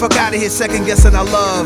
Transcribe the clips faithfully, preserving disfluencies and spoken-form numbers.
Fuck out of here, second guessing our love.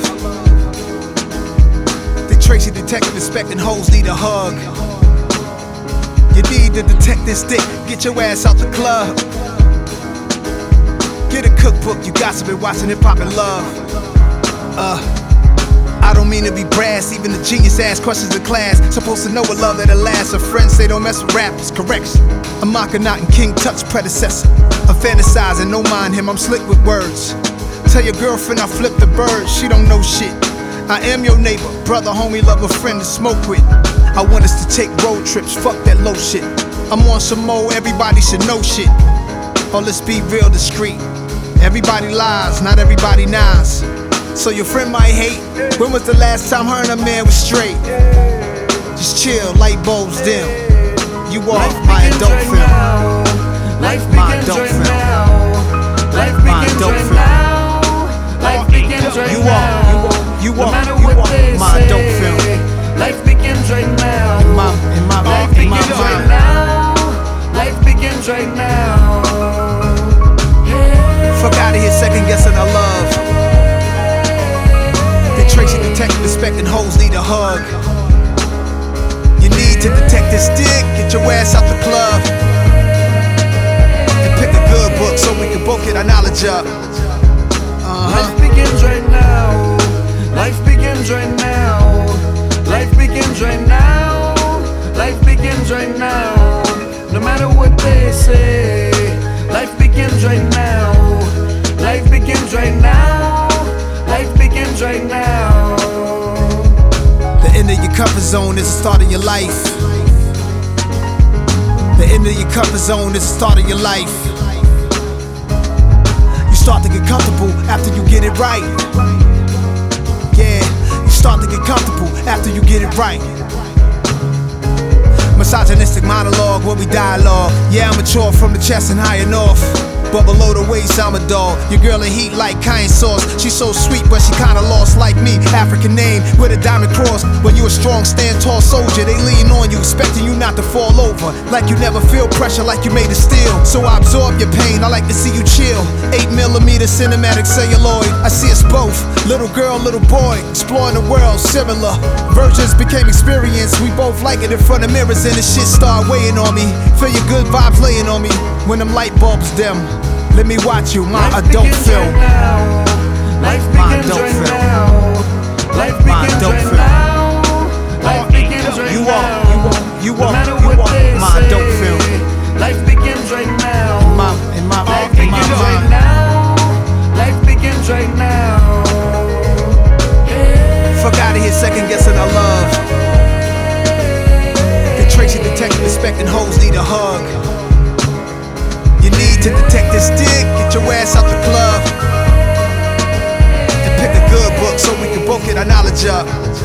The Tracy detective inspecting hoes need a hug. You need to detect this dick, get your ass out the club. Get a cookbook, you gossiping, watching hip hop and love. Uh, I don't mean to be brass, even the genius ask questions in class. Supposed to know a love that'll last. A friend say don't mess with rappers, correction. I'm Akhenaten and King Tut's predecessor. I'm fantasizing, don't mind him, I'm slick with words. Tell your girlfriend I flipped the bird, she don't know shit. I am your neighbor, brother, homie, lover, friend to smoke with. I want us to take road trips, fuck that low shit. I'm on some more, everybody should know shit. Oh, let's be real discreet. Everybody lies, not everybody nice. So your friend might hate. When was the last time her and a man was straight? Just chill, light bulbs dim. You off my adult film. Life begins right now. Life begins right now. Life begins right now. You off, you off, you off my adult film. Life begins right now. In my, in my, Life in my begins right mind. now. Life begins right now. Fuck out of here, second guessing our love. The Tracy detective inspecting hoes need a hug. You need to detect this dick, get your ass out the club. And pick a good book so we can both get our knowledge up. Uh-huh. Life begins right now. Life begins right now. Life begins right now. Life begins right now. No matter what they say, life begins right now. Life begins right now. Life begins right now. The end of your comfort zone is the start of your life. The end of your comfort zone is the start of your life. You start to get comfortable after you get it right. Yeah, you start to get comfortable after you get it right. Misogynistic monologue where we dialogue. Yeah, I'm mature from the chest and high enough. But below the waist, I'm a dog. Your girl in heat like cayenne sauce. She's so sweet, but she kinda lost like me. African name with a diamond cross. When you a strong, stand tall soldier, they lean on you, expecting you not to fall over. Like you never feel pressure, like you made of steel. So I absorb your pain, I like to see you chill. Eight millimeter cinematic celluloid. I see us both, little girl, little boy, exploring the world, similar. Virgins became experience. We both like it in front of mirrors, and the shit start weighing on me. Feel your good vibes laying on me. When them light bulbs dim, let me watch you, my Life adult begins film. right now. Life My begins adult right film. now. Life My begins adult right film. now. Life begins right You now. are, you are, you No are, matter you what are they my say, adult film. life begins right now. In my, in my, Life in my begins right mind. now. Life begins right now. Fuck out of here, second guessing our love. The Tracy detective inspecting hoes need a hug. You need to detect this dick, get your ass out the club. And pick a good book so we can both get our knowledge up.